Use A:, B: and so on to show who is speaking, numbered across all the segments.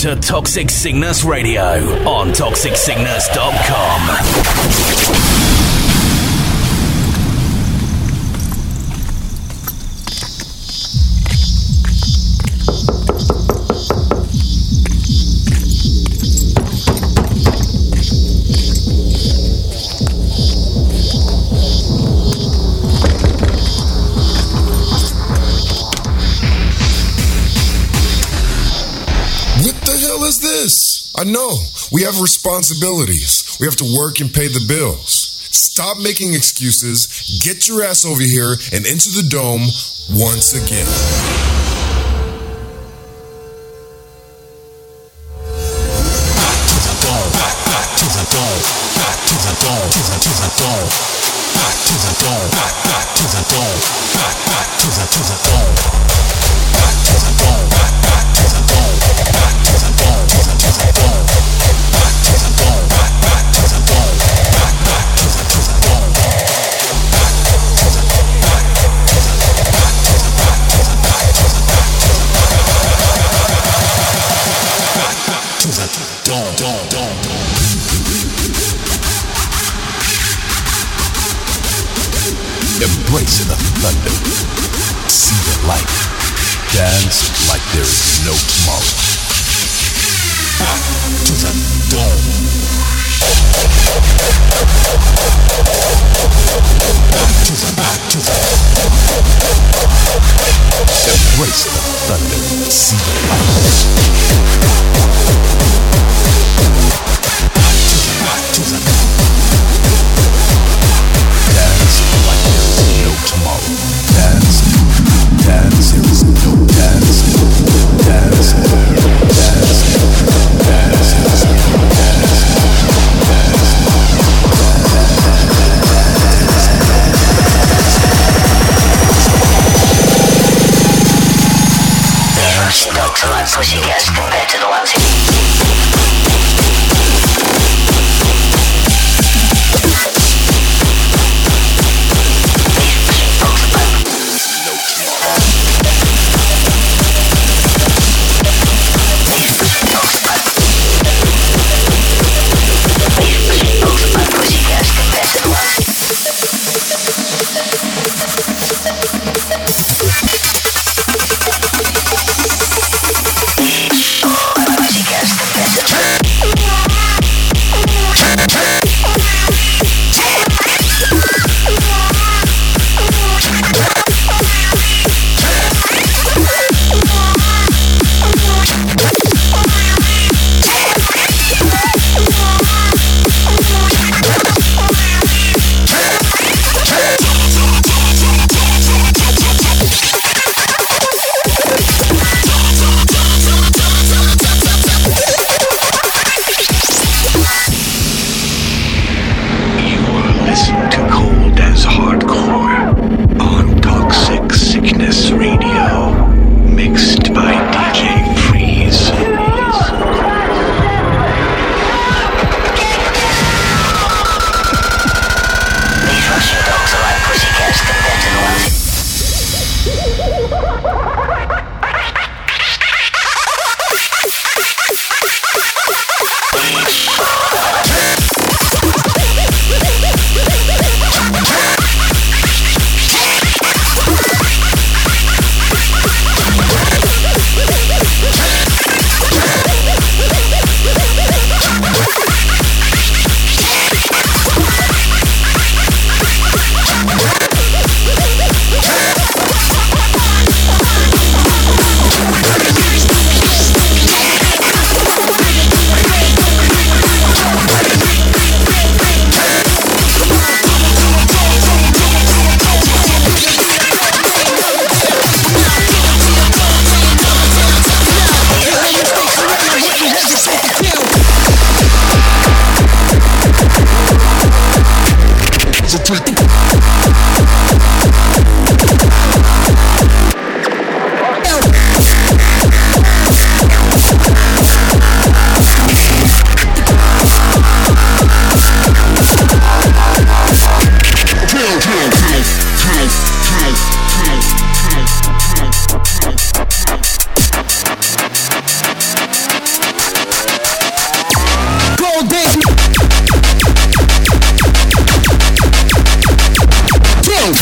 A: to Toxic Sickness Radio on toxicsickness.com.
B: I know, we have responsibilities. We have to work and pay the bills. Stop making excuses, get your ass over here and into the dome once again.
C: Back to the dome, back to the dome, back to the dome, to the dome, back to the dome, back to the dome, back to the dome, back to the dome, back to the dome, back to the dome, to the dome, back to the dome, back to the dome, back to the dome, back to the back to the back to the back to the back to the dome.
D: Embrace the thunder, see the light, dance like there is no tomorrow.
C: Back to the dome. Back to the
D: Embrace the thunder, see the light.
C: Back to the
D: dance like there is no tomorrow. Dance, there is no dance. Dance, there is no dance.
E: Not to like pussycats compared to the ones who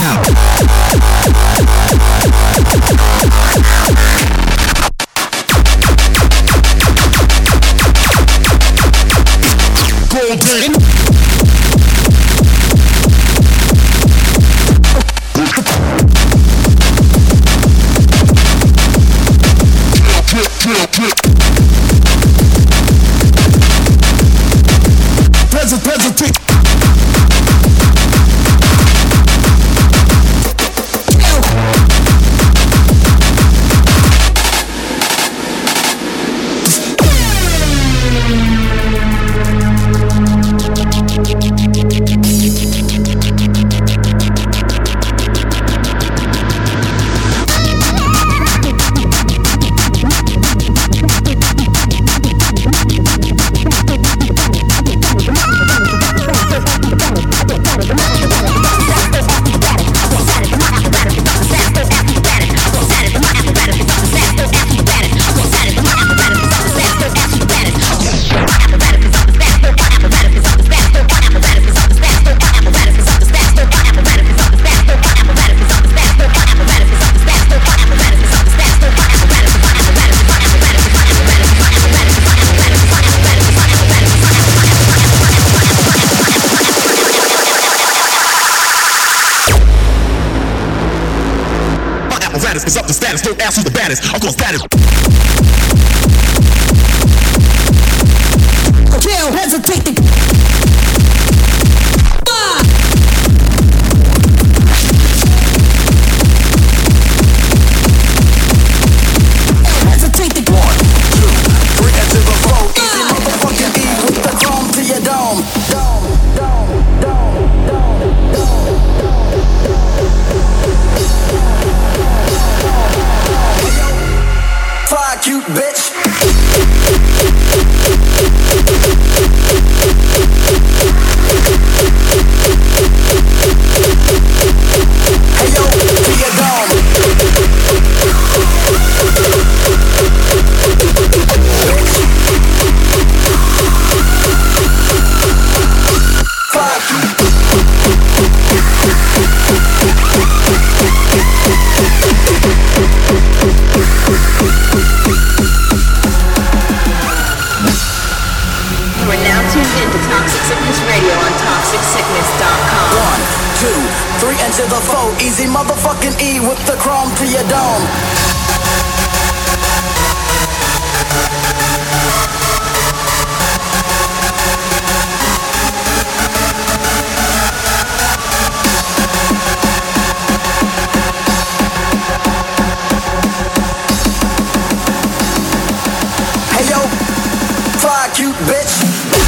F: It's up to status, don't ask who's the baddest. Of course that is.
G: Can't hesitate to hesitate to 1, 2, 3 into the flow. Easy motherfucking E with the chrome to your dome. Fly cute bitch. Hey yo, to your dome. Fly cute.
H: You are now tuned in to Toxic Sickness Radio on ToxicSickness.com.
G: 1, 2, 3 into the foe. Easy motherfucking E with the chrome to your dome. Hey yo, fly cute bitch.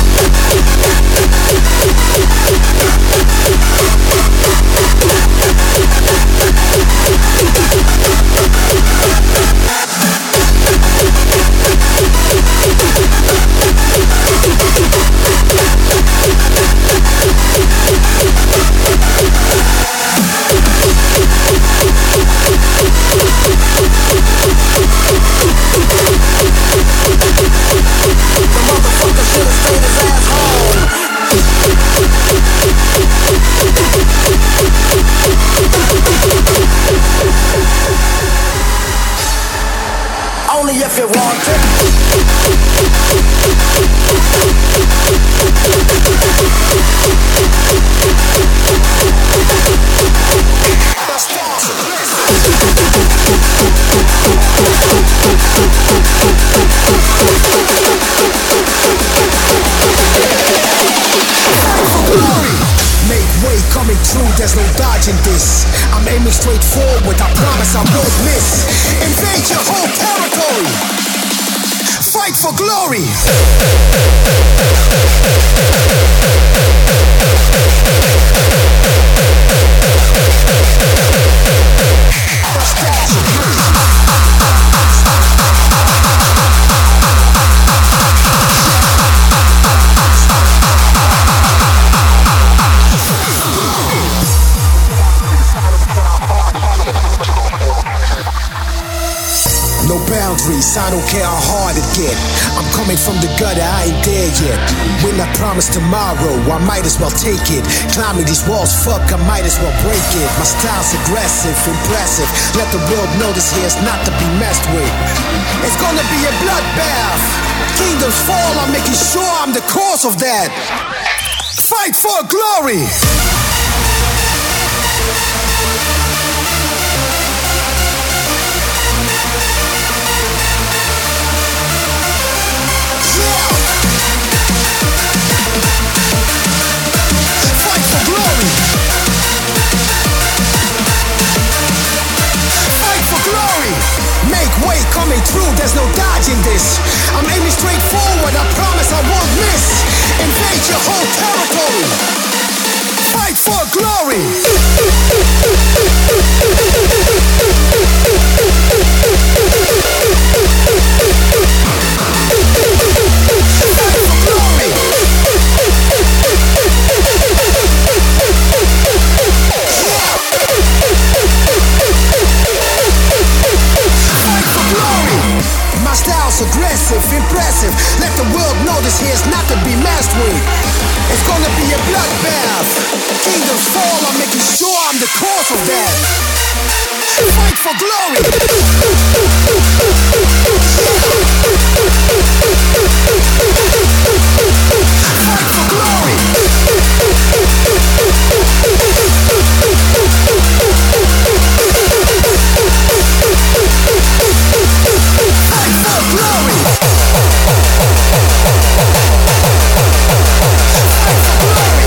G: Only if you want it.
I: Make way coming true, there's no dodging this. I'm aiming straight forward, I promise I won't miss. Invade your whole territory. Fight for glory. No boundaries, place. I don't care how hard it get. I'm coming from the gutter, I ain't there yet. When I promise tomorrow, I might as well take it. Climbing these walls, fuck, I might as well break it. My style's aggressive, impressive. Let the world know this here's not to be messed with. It's gonna be a bloodbath. Kingdoms fall, I'm making sure I'm the cause of that. Fight for glory. Fight for glory. Fight for glory. Make way coming through, there's no dodging this. I'm aiming straight forward, I promise I won't miss. Invade your whole territory. Fight for glory. Fight for glory. Fight for glory. My style's aggressive, impressive. Let the world know this here's not to be messed with. It's gonna be a bloodbath. Kingdoms fall, I'm making sure I'm the cause of that. Fight for glory. Fight for glory. Fight for glory. Fight for glory.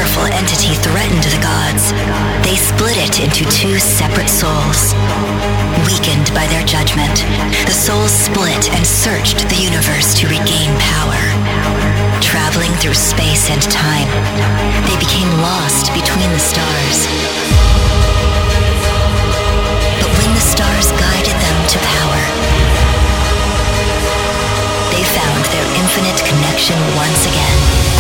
J: powerful entity threatened the gods, they split it into two separate souls. Weakened by their judgment, the souls split and searched the universe to regain power. Traveling through space and time, they became lost between the stars. But when the stars guided them to power, they found their infinite connection once again.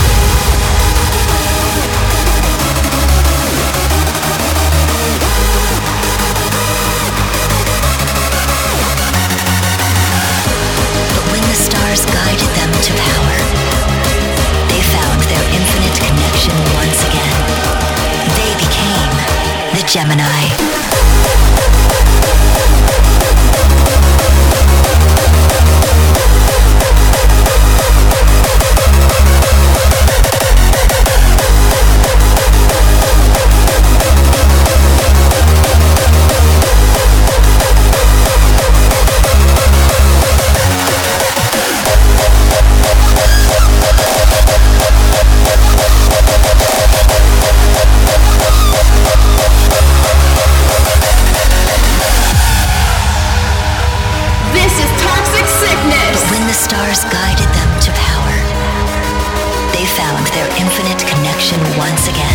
J: But when the stars guided them to power, they found their infinite connection once again. They became the Gemini. Guided them to power, they found their infinite connection once again.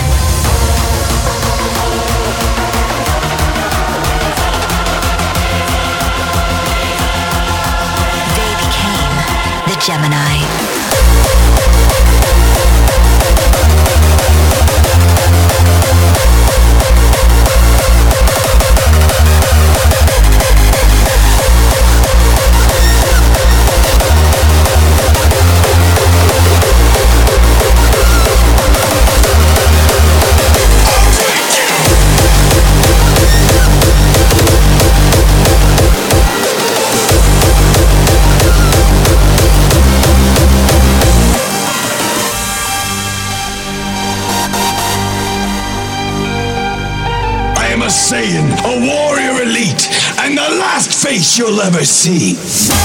J: They became the Gemini.
K: Saiyan, a warrior elite, and the last face you'll ever see.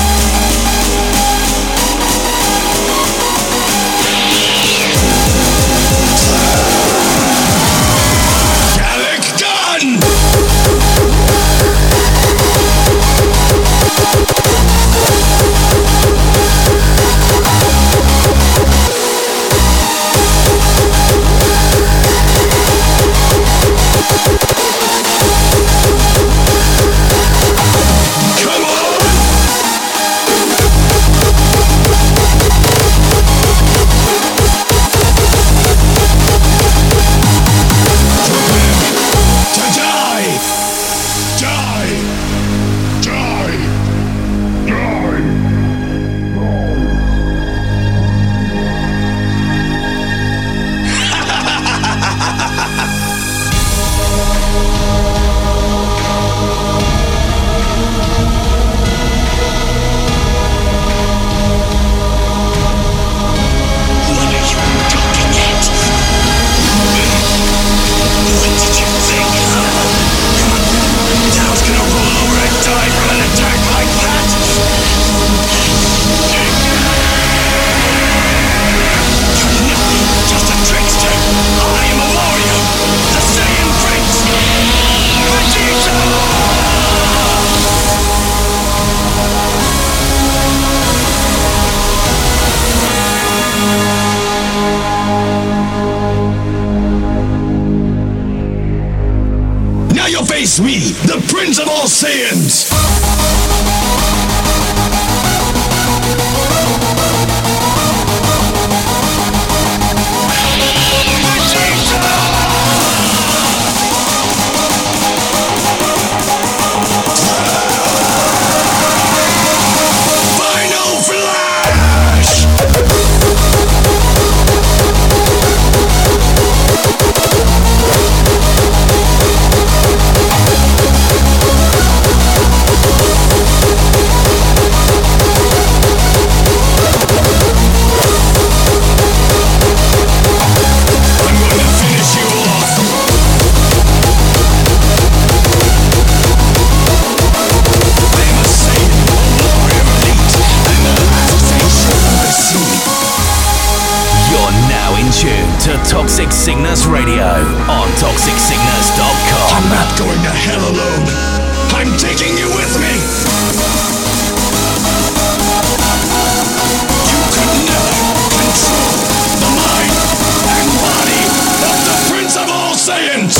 K: Face me, the Prince of all Saiyans!
A: Sickness Radio on ToxicSickness.com.
K: I'm not going to hell alone. I'm taking you with me. You could never control the mind and body of the Prince of All Saiyans.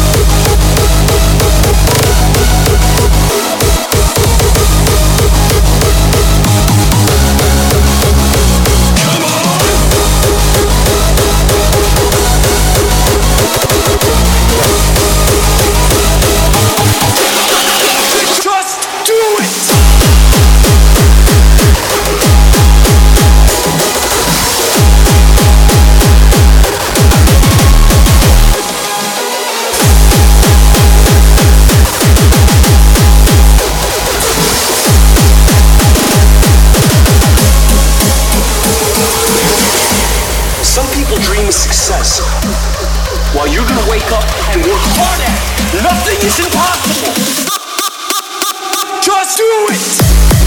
L: Success. While you're gonna wake up and work hard at it, nothing is impossible. Just do it!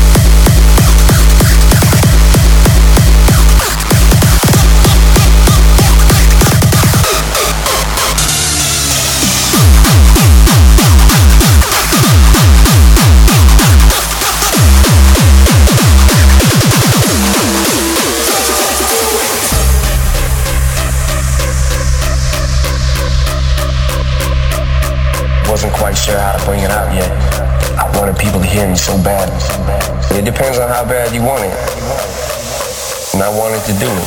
M: Wasn't quite sure how to bring it out yet. I wanted people to hear me so bad. It depends on how bad you want it. And I wanted to do it.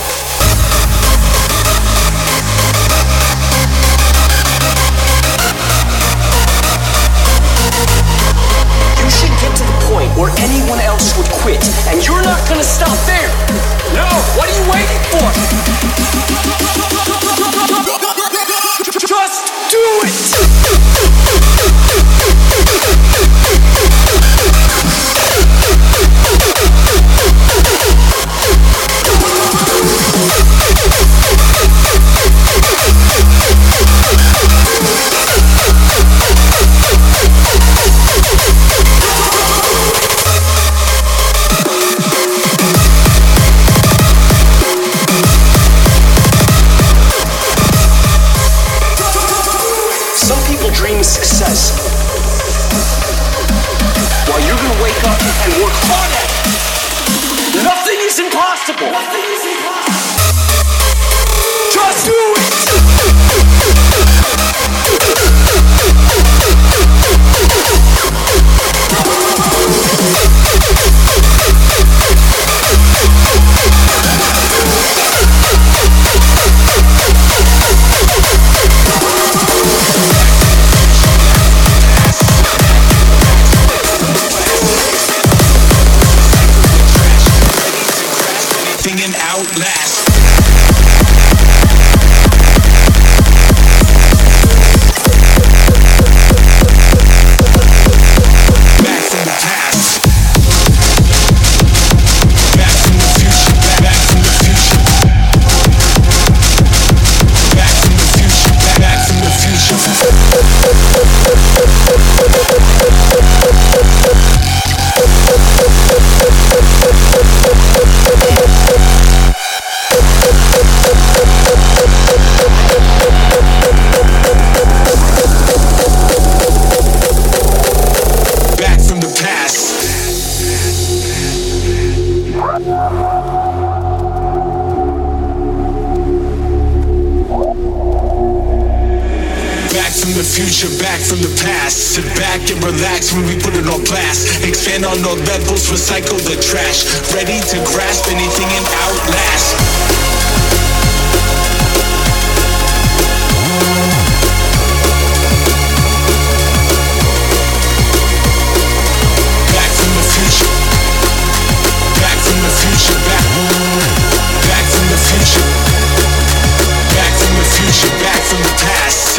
L: You should get to the point where anyone else would quit, and you're not gonna stop there. No, what are you waiting for? Just do it! Success. While you're gonna wake up and work hard at it, nothing is impossible. Nothing is impossible. Just do it.
K: Thinking outlast. Back from the past. Sit back and relax when we put it on blast. Expand on all levels, recycle the trash. Ready to grasp anything and outlast. Back from the future. Back from the future. Back from the future. Back from the future. Back from the past.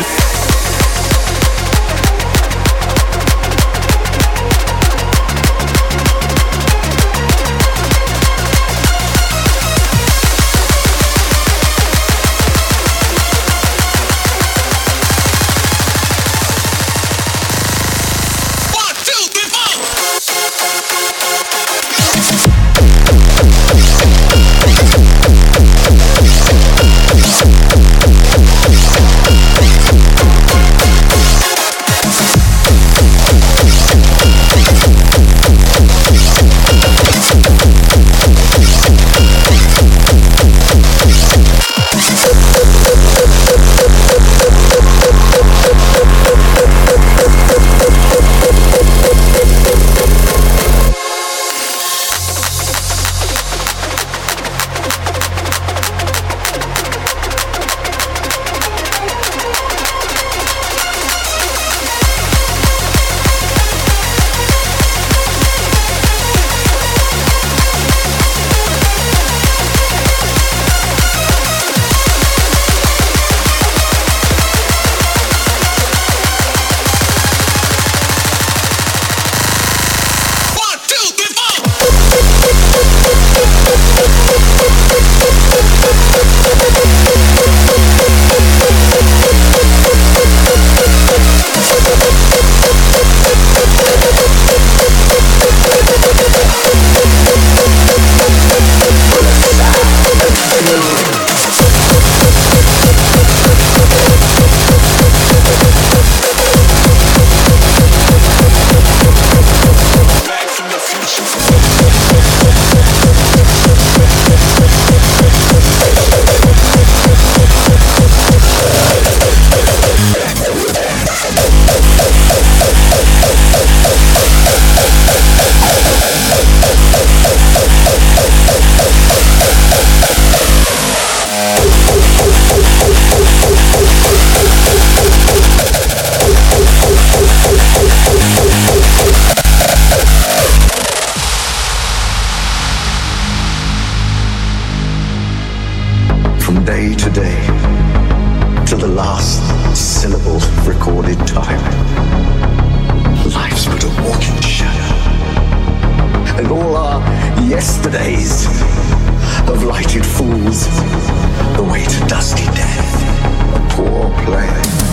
N: day to the last syllable recorded time. Life's but a walking shadow, and all our yesterdays of lighted fools, the way to dusty death, a poor play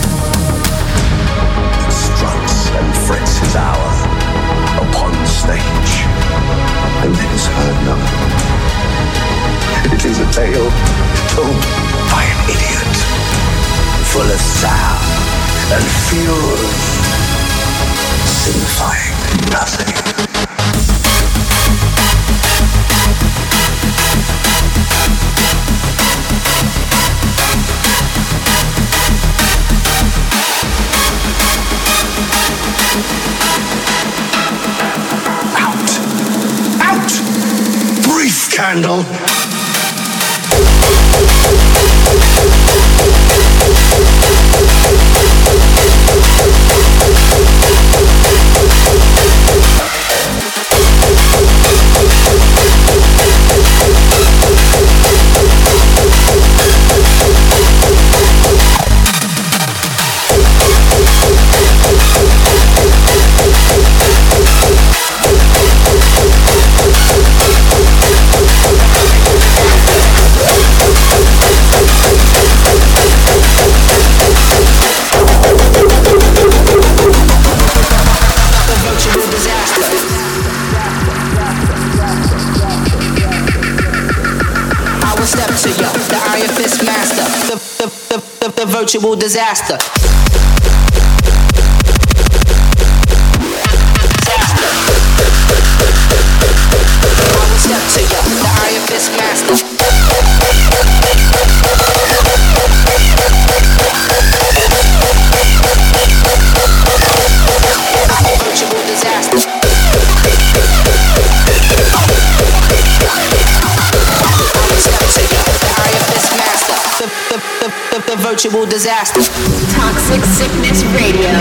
N: that struts and frets his hour upon the stage, and then is heard no more. It is a tale told by an idiot, full of sound and fury, signifying nothing. Out! Brief candle!
O: The virtual disaster. I will step to you, the Iron Fist master. Virtual disaster. I will step to you, the Iron Fist master. The virtual disaster.
H: Toxic Sickness Radio.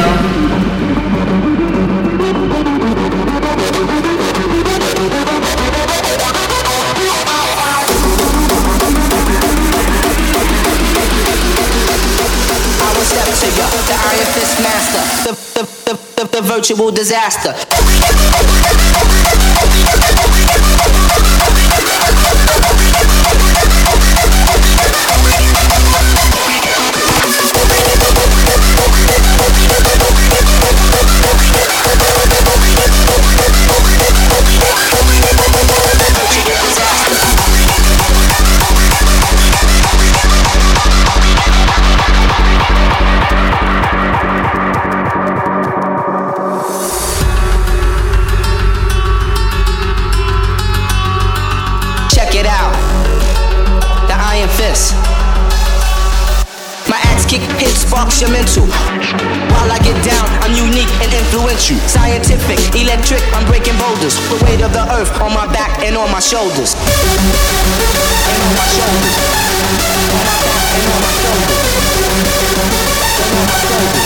O: I will step to you, the Iron Fist master. The virtual disaster. Check it out, the Iron Fist. My axe kick hit sparks your mental. While I get down, I'm unique and influential. Scientific, electric, I'm breaking boulders. The weight of the earth on my back and on my shoulders. And on my shoulders. On my back and on my shoulders. And on my shoulders.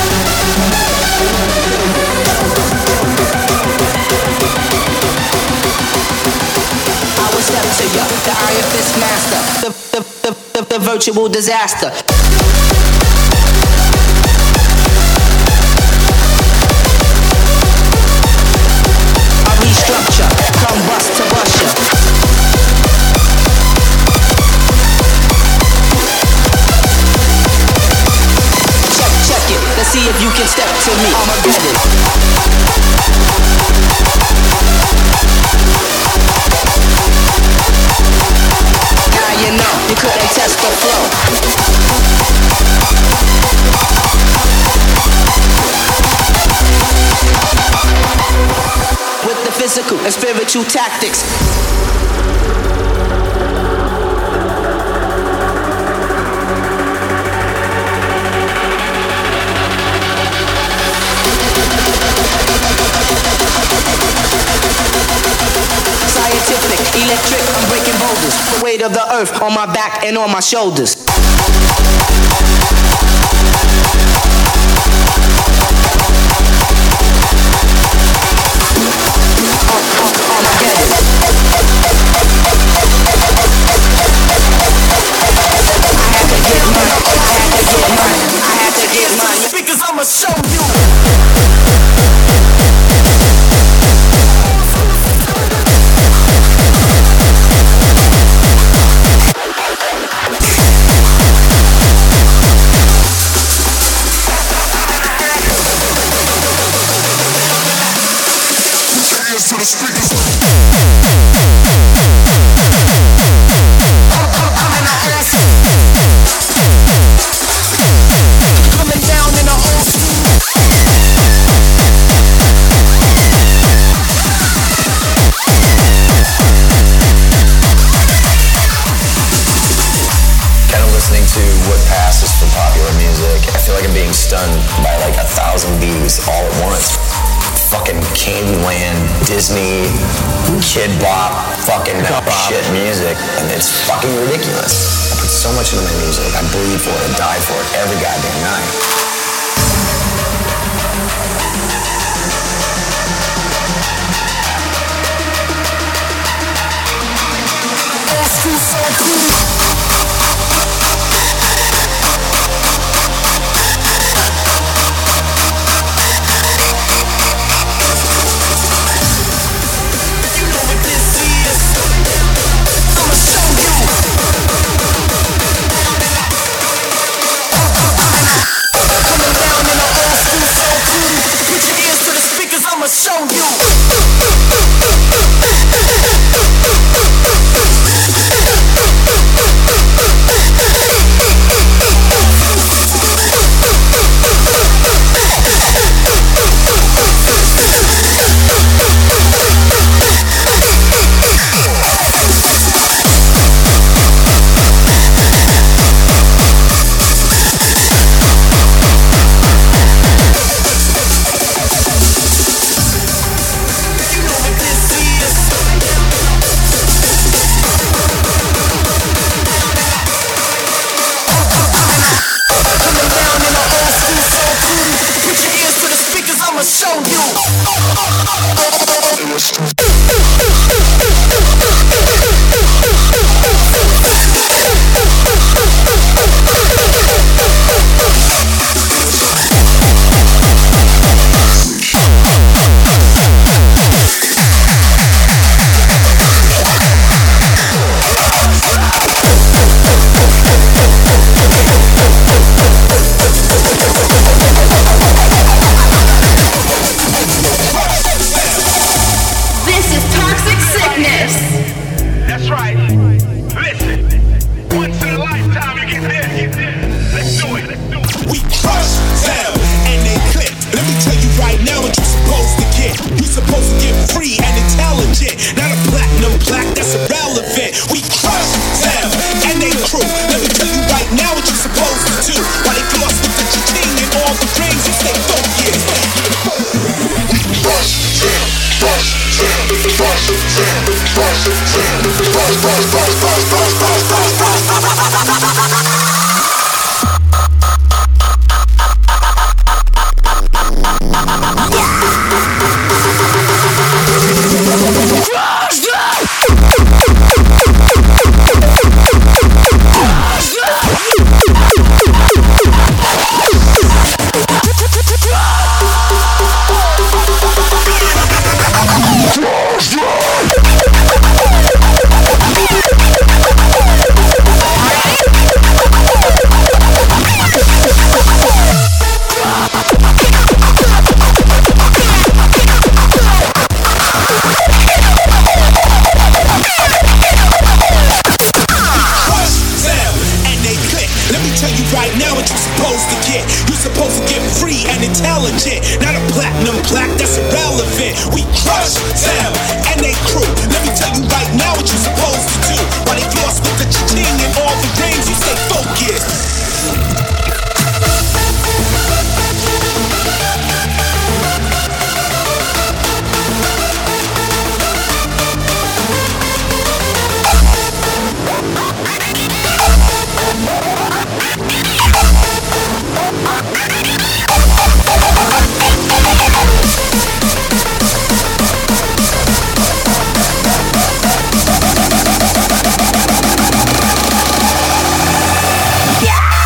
O: I will step to you, the Iron Fist master. The virtual disaster. Restructure, come bust to bust ya. Check it, let's see if you can step to me. I'ma get it. Now you know, you couldn't test the flow. With the physical and spiritual tactics. Scientific, electric, I'm breaking boulders. The weight of the earth on my back and on my shoulders. I had to
I: I'ma show you.
B: To the speakers.
I: Coming down in a old school.
M: Kind of listening to what passes for popular music. I feel like I'm being stung by like 1,000 bees all at once. Fucking Candyland, Disney, Kid Bop, fucking shit music, and it's fucking ridiculous. I put so much into my music. I bleed for it, I die for it every goddamn night.
I: Old school so cool. I'ma show you. I'ma show you.
K: That's right. Listen. Once in a lifetime you get this. Let's do it.
P: We crush them and they click. Let me tell you right now what you're supposed to get. You're supposed to get free and intelligent. Not a platinum plaque, that's irrelevant. We crush them and they crew. Let me tell you right now what you're supposed to do. While they floss with the cha-ching and all the rings, you stay focused. We crush them.
I: Yeah.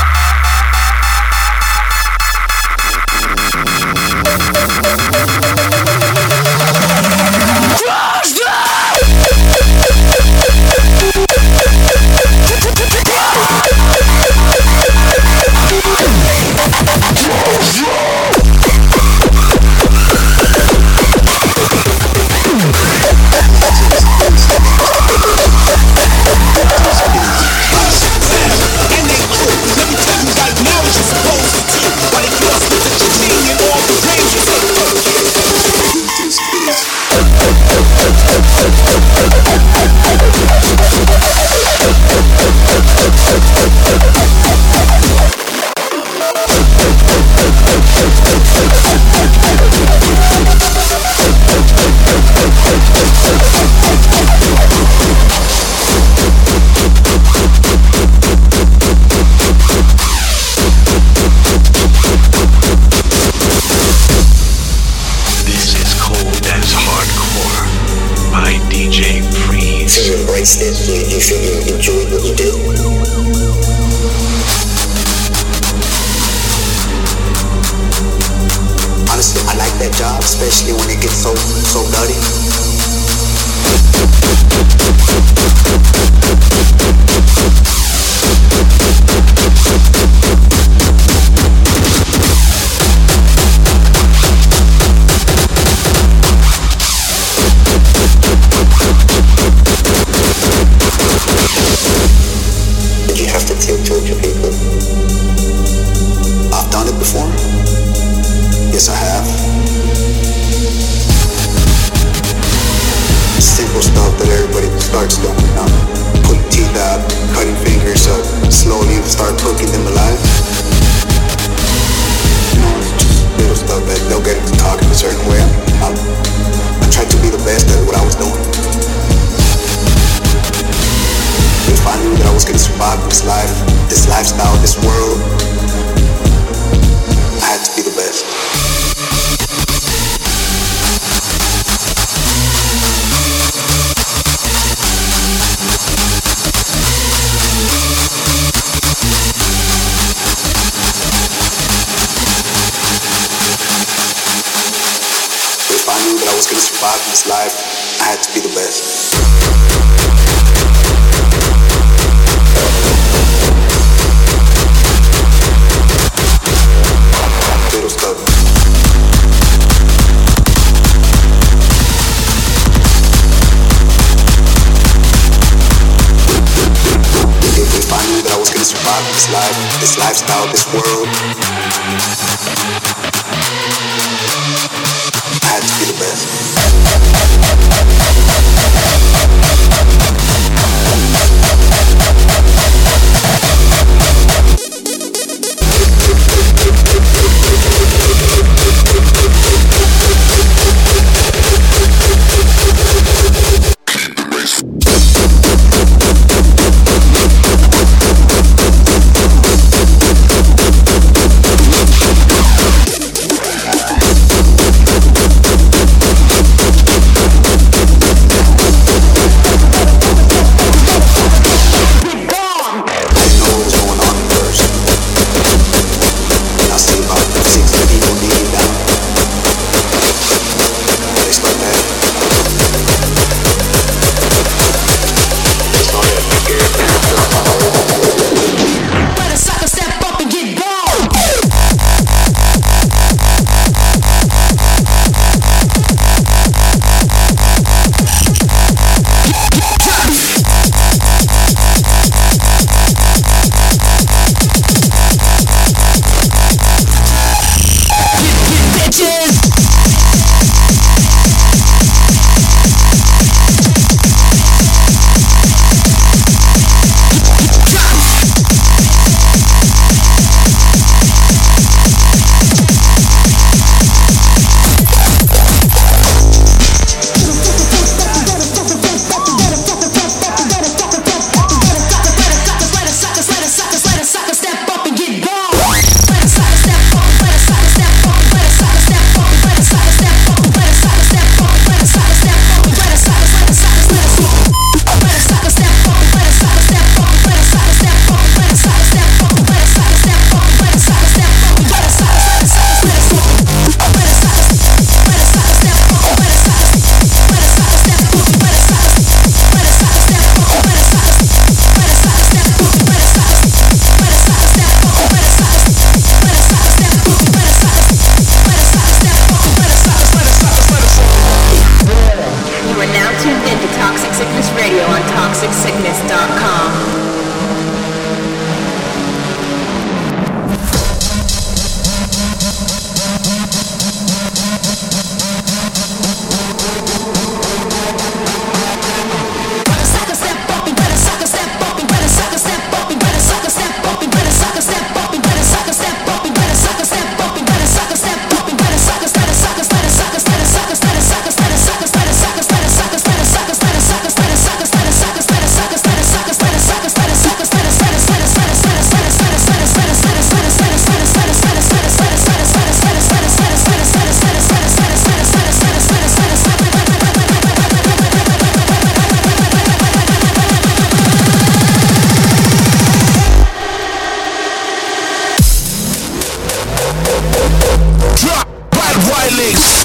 P: Drop bad violence.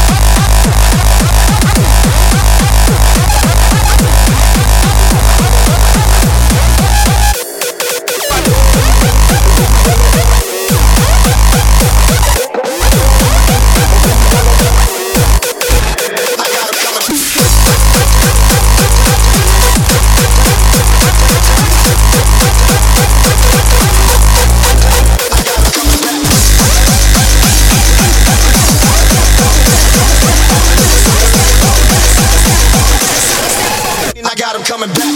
I: Coming back.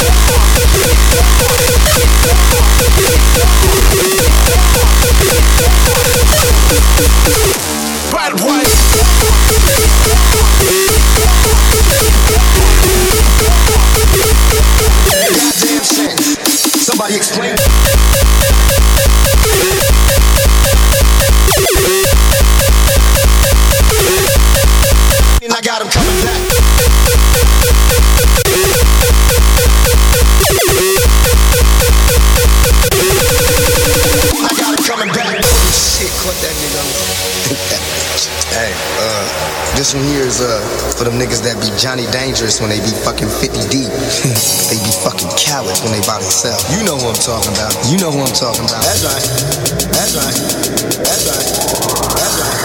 P: Bad boys.
I: Goddamn sentence. Somebody explain. And I got him coming back.
Q: Hey, this one here is for them niggas that be Johnny Dangerous when they be fucking 50 deep. They be fucking cowards when they by themselves. You know who I'm talking about. You know who I'm talking about. That's right. That's right. That's right. That's right.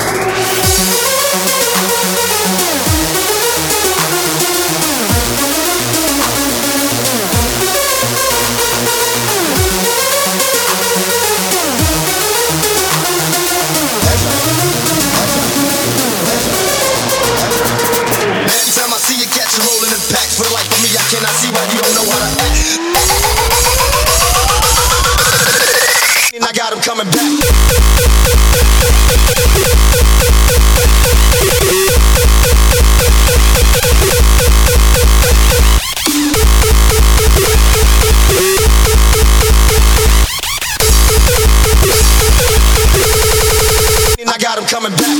I: Can I see why you don't know how to act? And I got him coming back. And I got him coming back.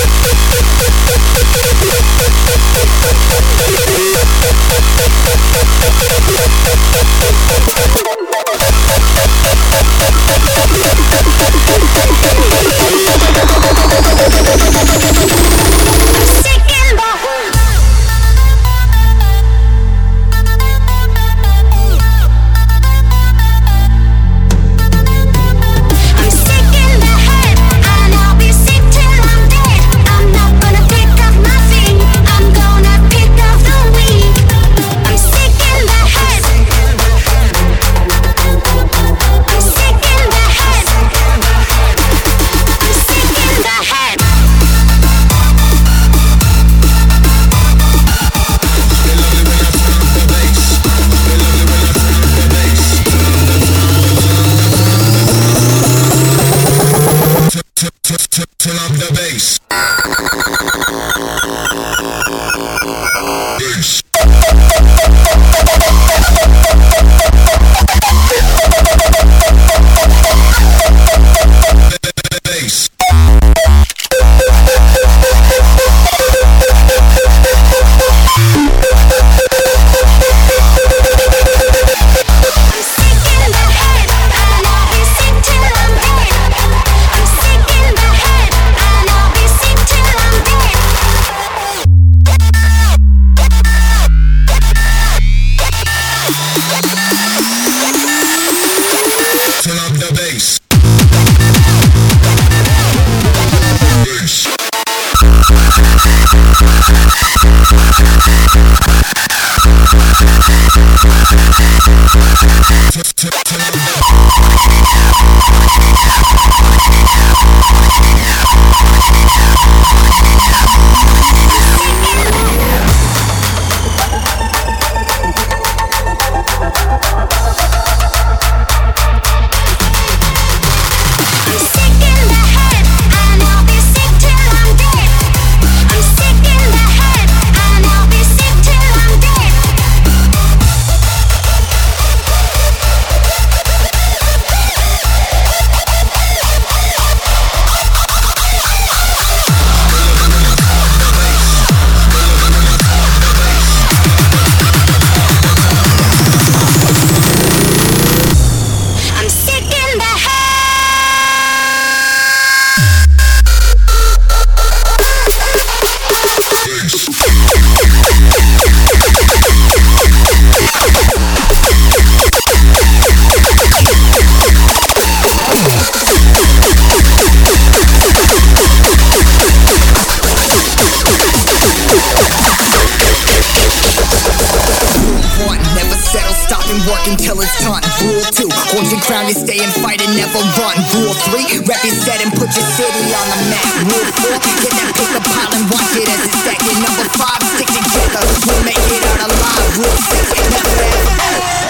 P: Turn up the bass.
R: is done. Rule 2, hold your ground, you stay and fight and never run. Rule 3, rep your set and put your city on the map. Rule 4, get that paper pile and watch it as it's stacking. Number 5, stick together, we'll make it out alive. Rule 6, never ever.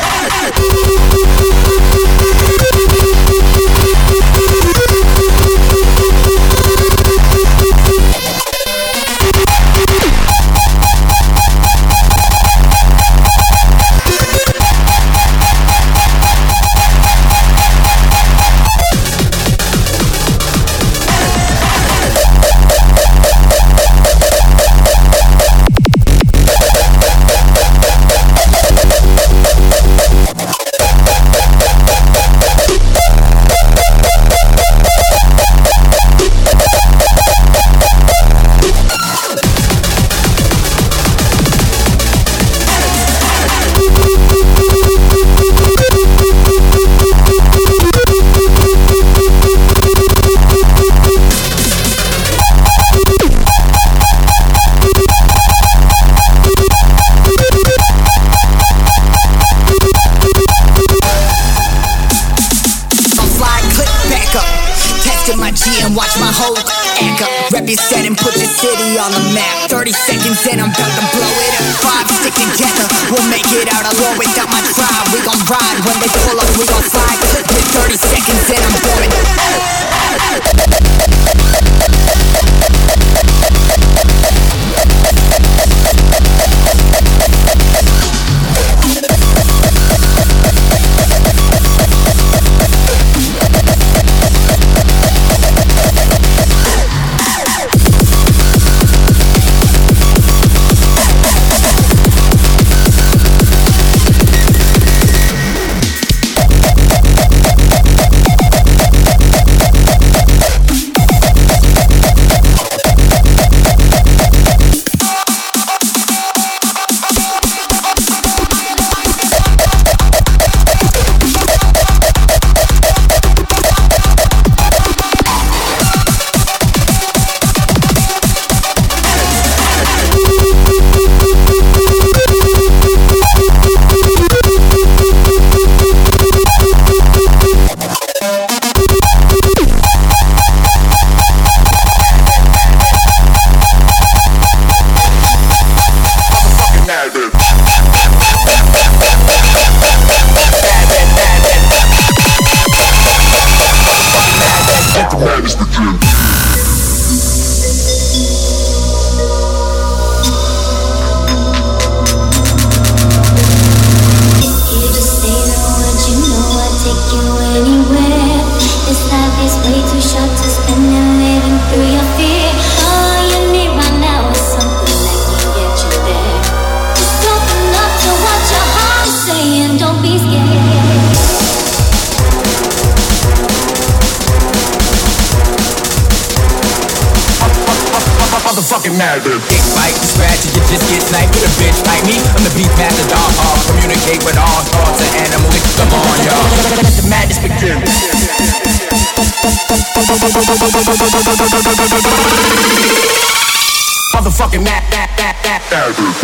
R: Watch my whole act up. Rep your set and put your city on the map. 30 seconds and I'm about to blow it up. 5, stick together, we'll make it out alone without my tribe. We gon' ride when they pull up, we gon' slide. Clip with 30 seconds and I'm blowing.
K: Motherfucking mad, dude. Big fight, scratch, you just get sniped with a bitch like me. I'm the beat master, dog. Communicate with all thoughts and animals. Come on, y'all. Let the madness begin. Motherfucking mad, dude.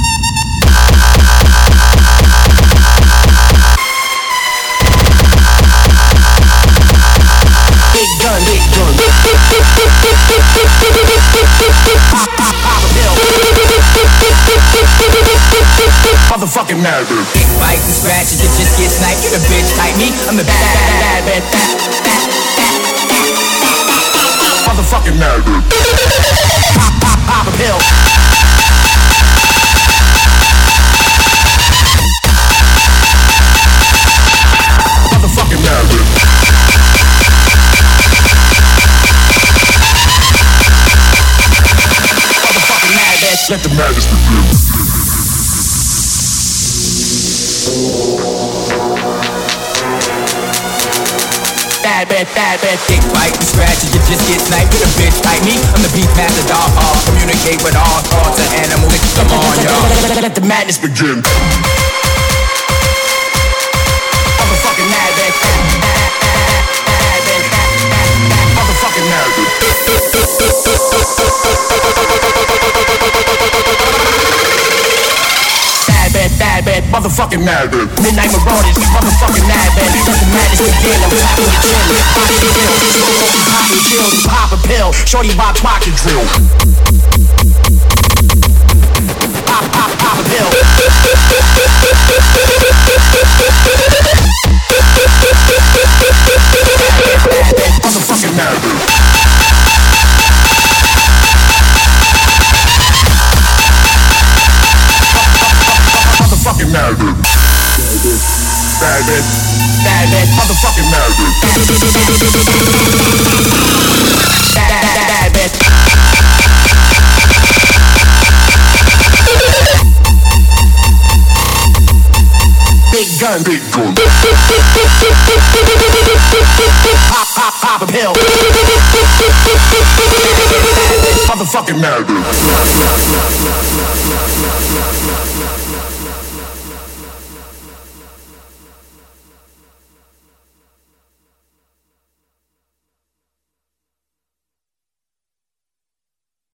K: Big gun, big gun. Motherfucking mad, dude. Big bites and scratches, you just get sniped. You the bitch like me, I'm the bad. Motherfucking mad, dude. Pop a pill. Motherfucking mad, dude. Motherfucking mad, bitch. Let the madness begin. Bad, big bite and scratches, you just get sniped with a bitch like me. I'm the beat master, dog. Communicate with all thoughts and animals. Come on, y'all. Let the madness begin. Motherfucking mad, bitch. Motherfucking mad, bitch. Bad, motherfucking
F: madman.
K: Midnight marauders, motherfucking madman. Let the madness begin, I'm tapping your chin. Pop your pills, pop a pill. Shorty rock pocket drill. Pop a pill.
F: Motherfucking madman. Motherfucking madman. Madman.
K: Madman.
F: Motherfucking madman.
K: Madman. Big gun.
F: Big gun.
K: Pop a pill.
F: Motherfucking madman.